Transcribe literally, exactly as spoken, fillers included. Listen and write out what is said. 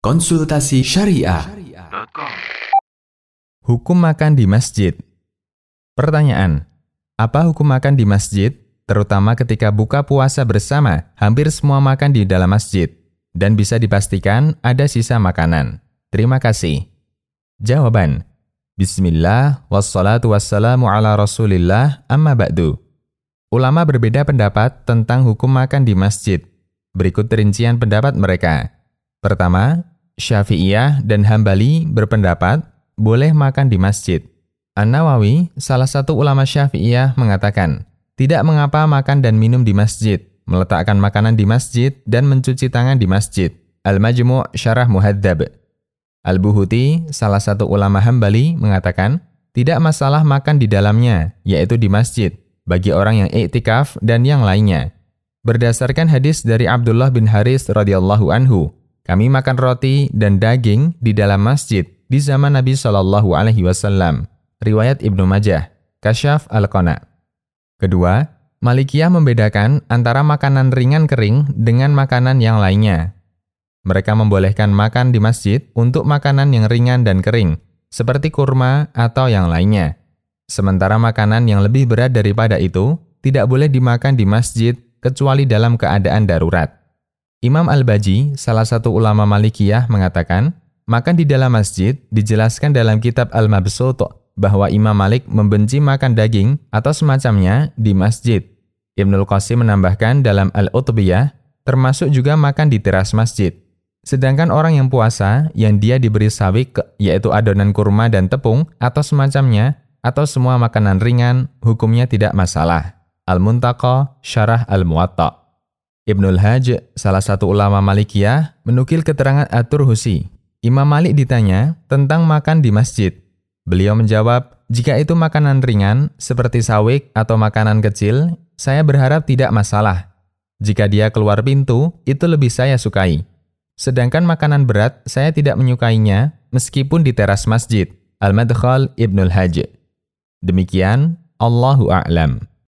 Konsultasi Syariah. Hukum makan di masjid. Pertanyaan: apa hukum makan di masjid, terutama ketika buka puasa bersama, hampir semua makan di dalam masjid, dan bisa dipastikan ada sisa makanan? Terima kasih. Jawaban: Bismillah, wassalatu wassalamu ala rasulillah, amma ba'du. Ulama berbeda pendapat tentang hukum makan di masjid. Berikut rincian pendapat mereka. Pertama, Syafi'iyah dan Hambali berpendapat boleh makan di masjid. An-Nawawi, salah satu ulama Syafi'iyah, mengatakan, tidak mengapa makan dan minum di masjid, meletakkan makanan di masjid, dan mencuci tangan di masjid. Al-Majmu' Syarah Muhadzab. Al-Buhuti, salah satu ulama Hambali, mengatakan, tidak masalah makan di dalamnya, yaitu di masjid, bagi orang yang i'tikaf dan yang lainnya. Berdasarkan hadis dari Abdullah bin Haris radhiyallahu anhu, kami makan roti dan daging di dalam masjid di zaman Nabi shallallahu alaihi wasallam. Riwayat Ibnu Majah, Kasyaf Al-Qana. Kedua, Malikiyah membedakan antara makanan ringan kering dengan makanan yang lainnya. Mereka membolehkan makan di masjid untuk makanan yang ringan dan kering, seperti kurma atau yang lainnya. Sementara makanan yang lebih berat daripada itu tidak boleh dimakan di masjid kecuali dalam keadaan darurat. Imam Al-Baji, salah satu ulama Malikiyah, mengatakan, makan di dalam masjid dijelaskan dalam kitab Al-Mabsut bahwa Imam Malik membenci makan daging atau semacamnya di masjid. Ibnul Qasim menambahkan dalam Al-Utbiyah, termasuk juga makan di teras masjid. Sedangkan orang yang puasa, yang dia diberi sawik, yaitu adonan kurma dan tepung, atau semacamnya, atau semua makanan ringan, hukumnya tidak masalah. Al-Muntaqa, Syarah Al-Muwatta. Ibnul Hajj, salah satu ulama Malikiyah, menukil keterangan At-Turhusi. Imam Malik ditanya tentang makan di masjid. Beliau menjawab, jika itu makanan ringan, seperti sawik atau makanan kecil, saya berharap tidak masalah. Jika dia keluar pintu, itu lebih saya sukai. Sedangkan makanan berat, saya tidak menyukainya, meskipun di teras masjid. Al-Madkhal Ibnul Hajj. Demikian, Allahu a'lam.